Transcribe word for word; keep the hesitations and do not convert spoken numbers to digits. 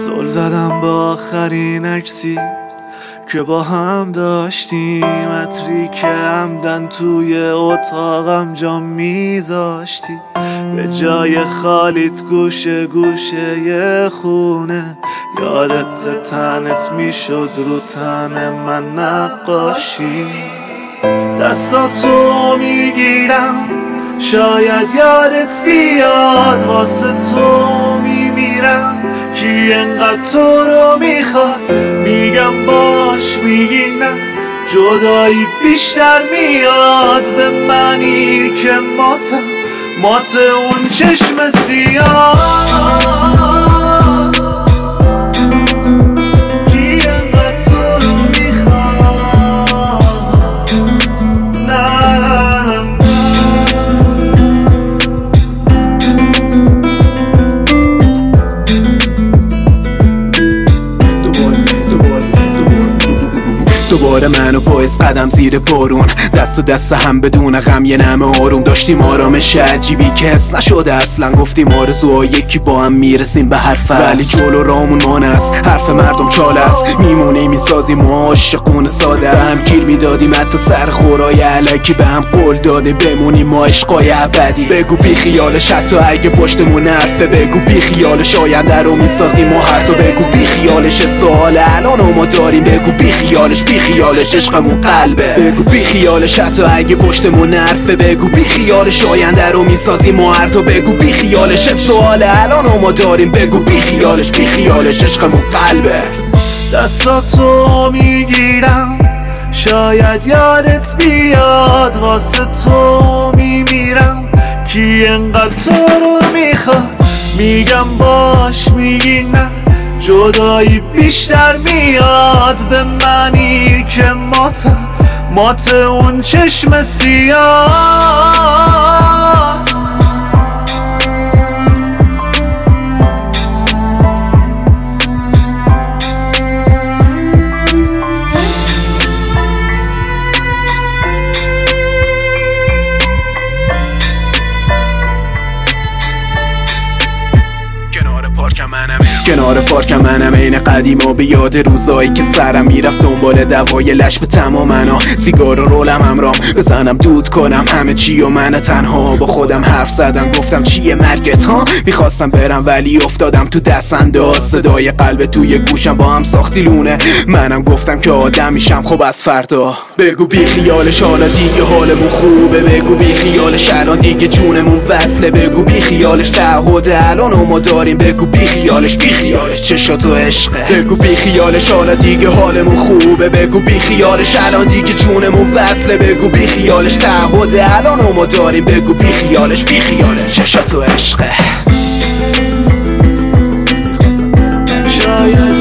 زل زدم با آخرین عکسی که با هم داشتیم، عطری که همدن توی اتاقم جا میذاشتی، به جای خالیت گوشه گوشه یه خونه، یادت تنت میشد رو تن من نقاشی. دستاتو میگیرم شاید یادت بیاد، واسه تو میمیرم کی انقدر تو رو میخواد. میگم باش میگی نه، جدایی بیشتر میاد به منی که ماتم، مات اون چشم سیاه. دوباره من و پایز قدم زیر بارون، دست و دست هم بدون غم یه نمه آروم داشتیم، آرامش عجیبی که حس نشده اصلا. گفتیم آرزوها یکی با هم میرسیم به حرف، ولی جلو رامون مان است، حرف مردم چال است، میمونیم میسازیم ما عاشقون ساده است. به هم گیر میدادیم حتی سر خورای علکی، به هم قول داده بمونیم ما عشقای ابدی. بگو بی خیالش حتی اگه پشتمون حرفه، بگو بی خیالش آینده رو میسازیم ما هر تو، بگو بی خیالش سوال الان ما داریم، بگو بی خیالش بی خیالش عشقمون قلبه، بگو بی خیالش حتی اگه پشتمون حرفه، بگو بی خیالش آینده رو میسازیم ما هر تو، بگو بی خیالش سوال الان ما داریم، بگو بی خیالش بی خیالش عشقمون قلبه. دستاتو میگیرم شاید یادت بیاد، واسه تو میمیرم کی انقدر تو رو میخواد. میگم باش میگی نه، جدایی بیشتر میاد به منی که ماتم، مات اون چشم سیاه. کنار پارکم منم عین قدیم و به یاد روزایی که سرم میرفت دنبال دوای لش به تمام منا، سیگار و رولم همرام بزنم دود کنم همه چی و من تنها با خودم حرف زدم، گفتم چیه مرگت ها. میخواستم برم ولی افتادم تو دست انداز، صدای قلب توی گوشم با هم ساختی لونه، منم گفتم که آدم میشم خب از فردا. بگو بی خیالش حالا دیگه حالمون خوبه، بگو بی خیالش الان دیگه جونمون وصله، بگو بی خیالش تعهد الان ما داریم، بگو بی خیالش بی خیالش چشاتو عشقه، بگو بی خیالش حالا دیگه حالمون خوبه، بگو بی خیالش الان دیگه جونمون وصله، بگو بی خیالش تعهد الان ما داریم، بگو بی خیالش بی خیالش چشاتو عشقه. شاید